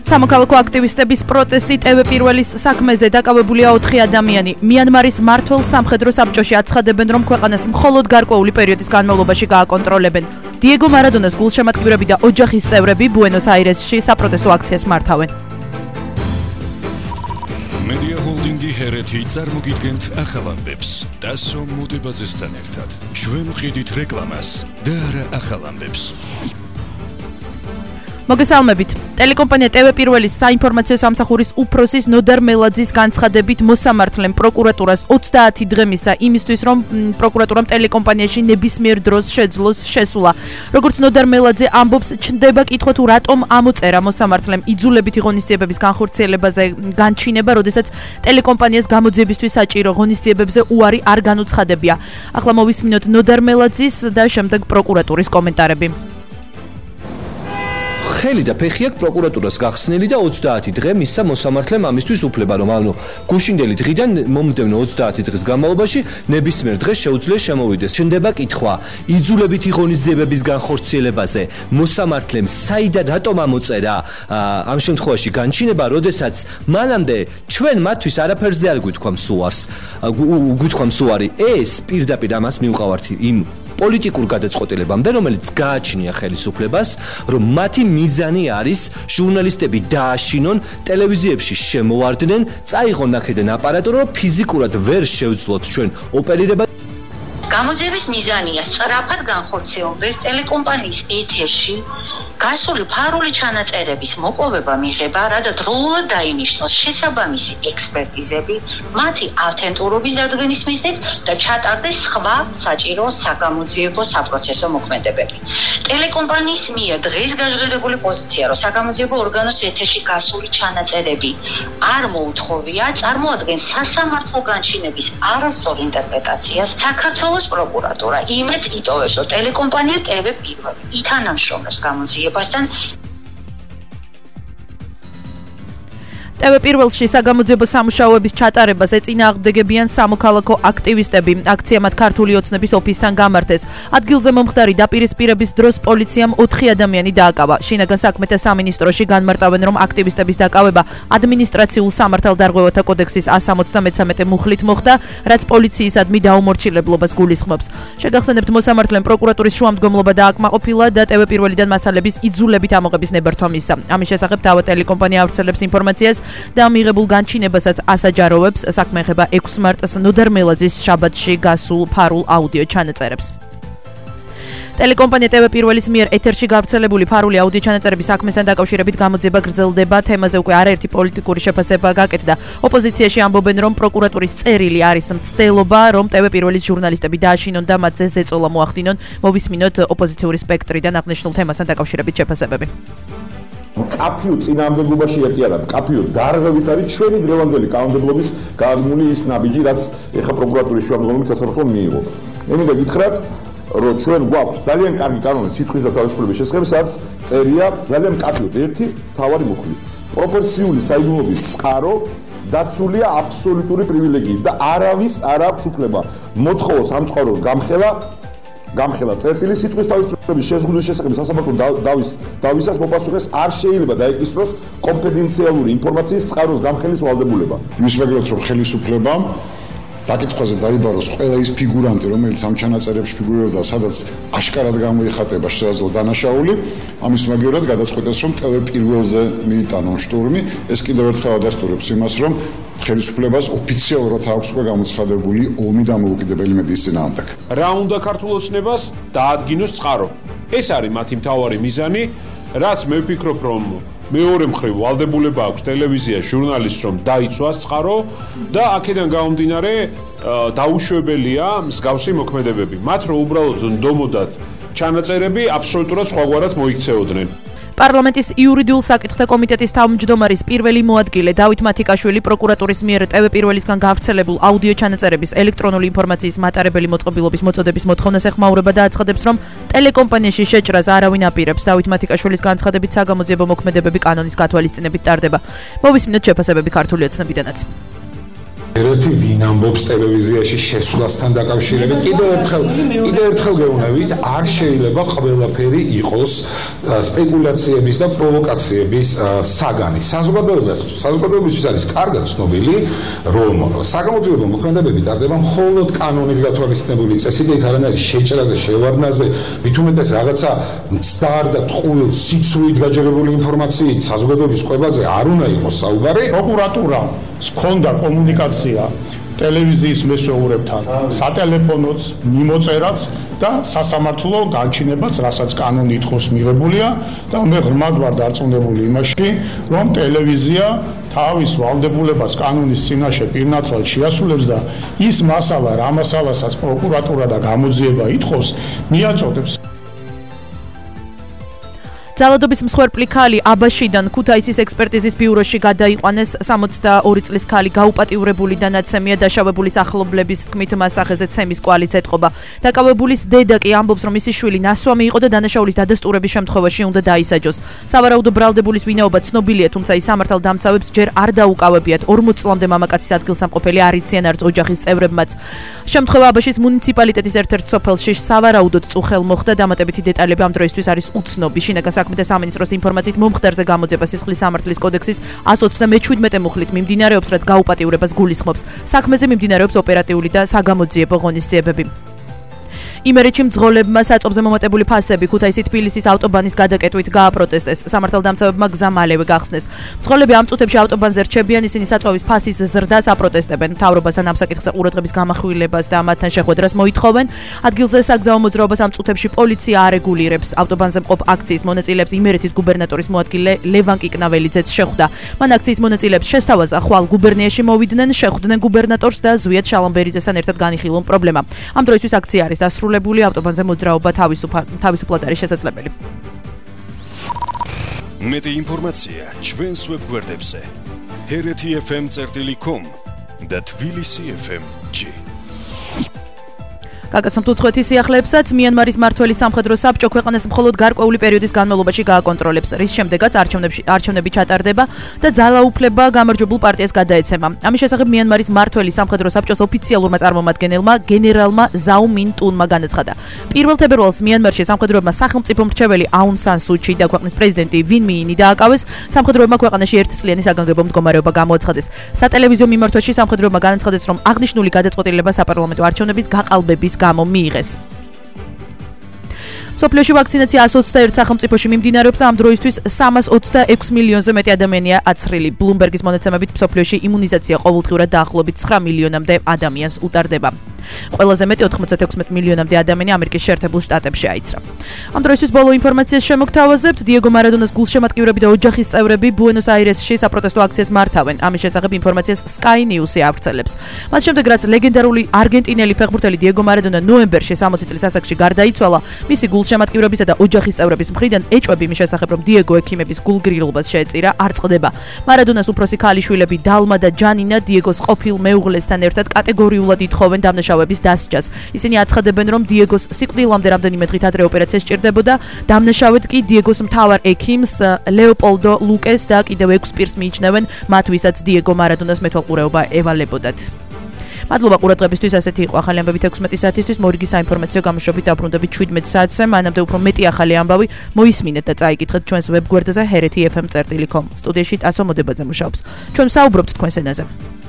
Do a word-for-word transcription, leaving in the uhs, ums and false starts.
სამოქალაქო აქტივისტების პროტესტი ტევ პირველის საქმეზე დაკავებულია ოთხი ადამიანი. მიანმარის მმართველ სამხედრო საბჭოში აცხადებენ, რომ ქვეყანას მხოლოდ გარკვეული პერიოდის განმავლობაში გააკონტროლებენ. დიეგო მარადონას გულშემატკივრები და ოჯახის წევრები ბუენოს-აირესში საპროტესტო აქციას მართავენ. Media Holdingi ჰერეთი წარმოგიდგენთ ახალ ამბებს. დასო მოდებაძესთან ერთად. ჩვენ ვყიდით რეკლამას და არა ახალ ამბებს. მოგესალმებით. ტელეკომპანია ტევ პირველის საინფორმაციო სამსახურის უფროსის ნოდარ მელაძის განცხადებით მოსამართლემ პროკურატურას ოცდაათი დღე მისცა იმისთვის, რომ პროკურატურამ ტელეკომპანიაში ნებისმიერ დროს შეძლოს შესვლა. როგორც ნოდარ მელაძე ამბობს, ჩნდება კითხვა თუ რატომ ამოწერა მოსამართლემ იძულებითი ღონისძიებების განხორციელებაზე განჩინება, როდესაც ტელეკომპანიას გამოძიებისთვის საჭირო ღონისძიებებზე უარი არ განუცხადებია. ახლა მოვისმინოთ ნოდარ მელაძის და შემდეგ პროკურატურის კომენტარები. ხელი და ფეხი აქვს პროკურატურას გახსნილი და ოცდაათი დღე მისცა მოსამართლემ ამისთვის უფლება, რომ ანუ გუშინდელი დღიდან მომდევნო ოცდაათი დღის განმავლობაში ნებისმიერ დღეს შეუძლია შემოვიდეს. ჩნდება კითხვა იძულებითი ღონისძიებების განხორციელებაზე მოსამართლემ საიდან რატომ ამოწერა ამ შემთხვევაში განჩინება, როდესაც მანამდე ჩვენ მათთვის არაფერზე არ გვითქვამს უარს გვითქვამს უარი. ეს პირდაპირ ამას მიუყავართ იმ პოლიტიკურ გადაწყვეტილებამდე, რომელიც გააჩნია ხელისუფლებას, რომ მათი მიზანი არის ჟურნალისტები დააშინონ, ტელევიზიებში შემოვარდნენ, წაიღონ აქედან აპარატო, რომ ფიზიკურად ვერ შევძლოთ ჩვენ ოპერირება. გამოძიების მიზანია სწრაფად განხორციელდეს ტელეკომპანიის ეთერში გასული ფარული ჩანაწერების მოპოვება მიღება, რადა დროულად დაინიშნოს შესაბამისი ექსპერტიზები, მათი ავთენტურობის დადგენის მიზნით და ჩატარდეს სხვა საჭირო საგამოძიებო საპროცესო მოქმედებები. ტელეკომპანიის მიერ დღეს გაჟღერებული პოზიცია, რომ საგამოძიებო ორგანოს ეთერში გასული ჩანაწერები არ მოუთხოვია, წარმოადგენს სასამართლო განჩინების არასწორ ინტერპრეტაციას. საქართველოს პროკურატურა იმედს იტოვებს, რომ ტელეკომპანია ტევ პირველი ითანამშრომლობს გამოძიებასთან. ტევ პირველში საგამოძიებო სამუშაოების ჩატარებას ეწინააღმდეგებიან სამოქალაქო აქტივისტები. აქცია მათ ქართული ოცნების ოფისთან გამართეს. ადგილზე მომხდარი დაპირისპირების დროს პოლიციამ ოთხი ადამიანი დააკავა. შინაგან საქმეთა სამინისტროში განმარტავენ, რომ აქტივისტების დაკავება ადმინისტრაციულ სამართალდარღვევათა კოდექსის ას ოცდამეცამეტე მუხლით მოხდა, რაც პოლიციისადმი დაუმორჩილებლობას გულისხმობს. შეგახსენებთ, მოსამართლემ პროკურატურის შუამდგომლობა დააკმაყოფილა და ტევ პირველიდან მასალების იძულებით ამოღების ნებართვა მისცა. ამის შესახებ თავად ტელეკომპანია ავრცელებს ინფორმაციას და მიღებულ განჩინებასაც ასაჯაროვებს. საქმე ეხება ექვსი მარტს ნოდარ მელაძის შაბათში გასულ ფარულ აუდიო ჩანაწერებს. ტელეკომპანია ტევ პირველის მიერ ეთერში გავრცელებული ფარული აუდიო ჩანაწერების საქმესთან დაკავშირებით გამოძიება გრძელდება. თემაზე უკვე არაერთი პოლიტიკური შეფასება გაკეთდა. ოპოზიციაში ამბობენ, რომ პროკურატურის წერილი არის მცდელობა, რომ ტევ პირველის ჟურნალისტები დააშინონ და მათზე ზეწოლა მოახდინონ. მოვისმინოთ ოპოზიციური სპექტრიდან აღნიშნულ თემასთან დაკავშირებით შეფასებები. კაფიო წინააღმდეგობაში ერთიანად კაფიო დარღვევით არის ჩვენი დღევანდელი კანონმდებლობის გაგმული ის ნაბიჯი, რაც ეხა პროკურატურის შუამდგომლობით სასამართლომ მიიღო. ემიდა გითხრათ, რომ ჩვენ გვაქვს ძალიან კარგი კანონი სიტყვის და თავისუფლების შესახებ, სადაც წერია ძალიან კაფიოდ ერთი თავარი მუხლი. პროპორციული საიდუმლოების წყარო დაცულია აბსოლუტური პრივილეგიით და არავის არ აქვს უფლება მოთხოვოს ამ წყაროს გამხელა გამხელა წერტილი სიტყვის თავისუფლების შეზღუდვის შესახებ სასამართლომ დავის დავისას მოპასუხეს არ შეიძლება დაეკისროს კონფიდენციალური ინფორმაციის წყაროს გამხელის ვალდებულება. იმის მაგალითად, რომ ხელისუფლებამ დაკითხვაზე დაიბაროს ყველა ის ფიგურანტი, რომელიც ამ ჩანაწერებში ფიგურირებდა, სადაც აშკარად გამოიხატება შესაძლო დანაშაული, ამის მაგივრად გადაწყვეტეს, რომ ტევ პირველზე მიიტანონ შტურმი. ეს კიდევ ერთხელ ადასტურებს იმას, რომ ხელისუფლებას ოფიციალურად აქვს უკვე გამოცხადებული ომი დამოუკიდებელი მედიის წინააღმდეგ. რა უნდა ქართულ ოცნებას დაადგინოს წყარო. ეს არის მათი მთავარი მიზანი, რაც მე ვფიქრობ, რომ მეორე მხრივ ვალდებულება აქვს ტელევიზია ჟურნალისტს, რომ დაიცვას წყარო და აქედან გამომდინარე დაუშვებელია მსგავსი მოქმედებები. მათ რო უბრალოდ ნდომოდათ ჩანაწერები, აბსოლუტურად სხვაგვარად მოიქცეოდნენ. პარლამენტის იურიდიულ საკითხთა კომიტეტის თავმჯდომარის პირველი მოადგილე დავით მათიკაშვილი პროკურატურის მიერ ტევ პირველისგან გავრცელებულ აუდიო ჩანაწერების ელექტრონული ინფორმაციის მატარებელი მოწყობილობის მოწოდების მოთხოვნას ეხმაურება და აცხადებს, რომ ტელეკომპანიაში შეჭრას არავინ აპირებს. დავით მათიკაშვილის განცხადებით საგამოძიებო მოქმედებები კანონის გათვალისწინებით ტარდება. მოვისმინოთ შეფასებები ქართული ოცნებიდანაც. ერთი ვინ ამბობს ტელევიზიაში შესვლასთან დაკავშირებით კიდევ ერთხელ კიდევ ერთხელ გეუბნებით არ შეიძლება ყველაფერი იყოს სპეკულაციების და პროვოკაციების საგანი საზოგადოებას საზოგადოებისთვის არის კარგად ცნობილი რომ საგამოძიებო მოქმედებები ტარდება მხოლოდ კანონით გათვალისწინებული წესით იქ არანაირი შეჭრაზე შევარდნაზე მით უმეტეს რაღაცა მცდარ და ტყუილ სიცრუით გაჯერებული ინფორმაციით საზოგადოების ყვებაზე არ უნდა იყოს საუბარი პროკურატურას ჰქონდა კომუნიკაცია ტელევიზიის მესვეურებთან, სატელეფონოც, მიმოწერაც და სასამართლო განჩინებაც, რასაც კანონი ითხოვს მიღებულია და მე ღრმად ვარ დარწმუნებული იმაში, რომ ტელევიზია თავის ვალდებულებას კანონის წინაშე პირნათლად შეასრულებს და ის მასალა, რა მასალასაც პროკურატურა და გამოძიება ითხოვს, მიაწოდებს. ძალადობის მსხვერპლი ქალი აბაშიდან ქუთაისის ექსპერტიზის ბიუროში გადაიყვანეს სამოცდაორი წლის ქალი გაუპატიურებული და ნაცემია დაშავებულის ახლობლების თქმით მას სახეზე ცემის კვალიც ეთყობა. დაკავებულის დედა კი ამბობს რომ მისი შვილი ნასვამი იყო და დანაშაულის დადასტურების შემთხვევაში უნდა დაისაჯოს. სავარაუდო ბრალდებულის ვინაობა ცნობილია, თუმცა ის სამართალდამცავებს ჯერ არ დაუკავებიათ. ორმოც წლამდე მამაკაცის ადგილსამყოფელი არ იციან არც ოჯახის წევრებმაც. შემთხვევა აბაშის მუნიციპალიტეტის ერთ-ერთ სოფელში სავარაუდოდ წუხელ მოხდა, დამატებითი დეტალები ამ დროისთვის არის უცნობი. შინაგან საქმეთა სამინისტროს ინფორმაციით მომხდარზე გამოძიება სისხლის სამართლის კოდექსის εκατს ოცდამეჩვიდმეტე მუხლით მიმდინარეობს, რაც გაუპატიურებას გულისხმობს. საქმეზე მიმდინარეობს ოპერატიული და საგამოძიებო ღონისძიებები. იმერეთში მძღოლებმა საწყობზე მომატებული ფასები ქუთაისი თბილისის ავტობანის გადაკეტვით გააპროტესტეს. სამართალდამცავებმა გზა მალევე გახსნეს. მძღოლები ამ წუთებში ავტობანზე რჩებიან, ისინი საწვავის ფასის ზრდას აპროტესტებენ. მთავრობასთან ამ საკითხზე ყურადღების გამახვილებას და მათთან შეხვედრას მოითხოვენ. ადგილზე საგზაო მოძრაობას ამ წუთებში პოლიცია არეგულირებს. ავტობანზე მყოფ აქციის მონაწილეებს იმერეთის გუბერნატორის მოადგილე ლევან კიკნაველიძეც შეხვდა. მან აქციის მონაწილეებს შესთავაზა ხვალ გუბერნიაში მოვიდნენ, შეხვდნენ გუბერნატორს და ზვიად შალომბერიძესთან ერთად განიხილონ პრობლემა. ამ დროისთვის აქცია არის დასრულებული. ავტობანზე მოძრაობა თავისუფლად არის შესაძლებელი. მეტი ინფორმაცია ჩვენს ვებგვერდებზე ჰერეთი ეფ ემ წერტილი კომ და თბილისი ეფ ემ ჯი. გაგაცნობთ უცხოეთის სიახლეებსაც, მიანმარის მმართველი სამხედრო საბჭო ქვეყანას მხოლოდ გარკვეული პერიოდის განმავლობაში გააკონტროლებს, რის შემდეგაც არჩევნები ჩატარდება და ძალაუფლება გამარჯვებულ პარტიას გადაეცემა. ამის შესახებ მიანმარის მმართველი სამხედრო საბჭოს ოფიციალურმა წარმომადგენელმა გენერალმა ზაუ მინ ტუნმა განაცხადა. პირველ თებერვალს მიანმარში სამხედროებმა სახელმწიფო მრჩეველი აუნ სან სუ ჩი და ქვეყნის პრეზიდენტი ვინ მიინი დააკავეს, სამხედროებმა ქვეყანაში ერთწლიანი საგანგებო მდგომარეობა გამოაცხადეს. სატელევიზიო მიმართვაში სამხედროებმა განაცხადეს, რომ აღნიშნული გადაწყვეტილება საპარლამენტო არჩევნების გაყალბების გამო მიიღეს. სოფლიოში ვაქცინაცია εκατს ოცდაერთ სახელმწიფოში მიმდინარეობს და ამ დროისთვის სამას ოცდაექვსი მილიონზე მეტი ადამიანია აცრილი. ბლუმბერგის მონაცემებით სოფლიოში იმუნიზაცია ყოველდღიურად დაახლოებით ცხრა მილიონამდე ადამიანს უტარდება. ყველაზე მეტი ოთხმოცდაექვსი მილიონამდე ადამიანი ამერიკის შეერთებულ შტატებში აიცრა. ამ დროისთვის ბოლო ინფორმაციას შემოგთავაზებთ. დიეგო მარადონას გულშემატკივრები და ოჯახის წევრები ბუენოს-აირესში საპროტესტო აქციას მართავენ. ამის შესახებ ინფორმაციას Sky News-ი ავრცელებს. მას შემდეგ, რაც ლეგენდარული არგენტინელი ფეხბურთელი დიეგო მარადონა ნოემბერში სამოცი წლის ასაკში გარდაიცვალა, მისი გულშემატკივრებისა და ოჯახის წევრების მხრიდან ეჭვები იმის შესახებ, რომ დიეგო ექიმების გულგრილობას შეეწირა, არ წყდება. მარადონას უფროსი ქალიშვილები დალმა და ჯანინა დიეგოს ყოფილ მეუღლესთან ერთად კატეგორიულად ითხოვენ დამნაშავების დასჯას. ისინი აცხადებენ, რომ დიეგოს სიკვდილამდე რამდენიმე დღით ადრე ოპერაცია სჭირდებოდა. დამნაშავედ კი დიეგოს მთავარ ექიმს ლეოპოლდო ლუკეს და კიდევ ექვს პირს მიიჩნევენ, მათ ვისაც დიეგო მარადონას მეთვალყურეობა ევალებოდათ. მადლობა ყურადღებისთვის. ასეთი იყო ახალი ამბები ექვსმეტი საათისთვის. მორიგი საინფორმაციო გამოშვებით დაბრუნდებით შვიდმეტ საათზე. მანამდე უფრო მეტი ახალი ამბავი მოისმინეთ და წაიკითხეთ ჩვენს ვებგვერდზე ჰერეთი ეფ ემ წერტილი კომ. სტუდიაში ტასო მოდებაძე მუშაობს. ჩვენ საუბრობთ თქვენს ენაზე.